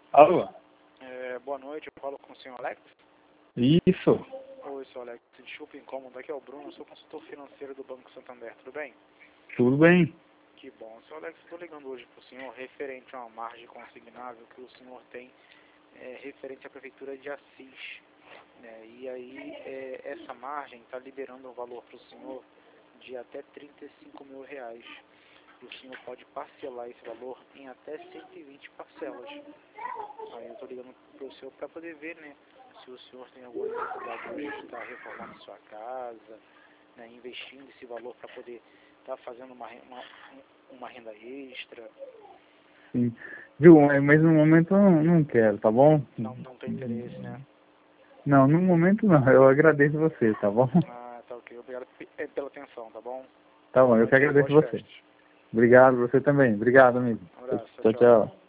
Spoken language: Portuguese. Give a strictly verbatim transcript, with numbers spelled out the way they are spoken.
Alô? É, boa noite, eu falo com o senhor Alex. Isso. Oi, senhor Alex, desculpa o incômodo, aqui é o Bruno, eu sou consultor financeiro do Banco Santander, tudo bem? Tudo bem? Que bom. Senhor Alex, estou ligando hoje para o senhor referente a uma margem consignável que o senhor tem é, referente à Prefeitura de Assis. Né? E aí, é, essa margem está liberando um valor para o senhor de até trinta e cinco mil reais. E o senhor pode parcelar esse valor em até cento e vinte parcelas. Aí eu estou ligando para o senhor para poder ver, né, se o senhor tem alguma necessidade hoje de estar reformando sua casa, né, investindo esse valor para poder estar fazendo uma, uma, uma renda extra. Sim. Viu, mas no momento eu não, não quero, tá bom? Não, não tem interesse, né? Não, no momento não. Eu agradeço você, tá bom? Ah, tá ok. Obrigado pela atenção, tá bom? Tá bom, eu Boa que noite, agradeço boas você. festas. Obrigado, você também. Obrigado, amigo. Um abraço, Tchau, tchau. tchau.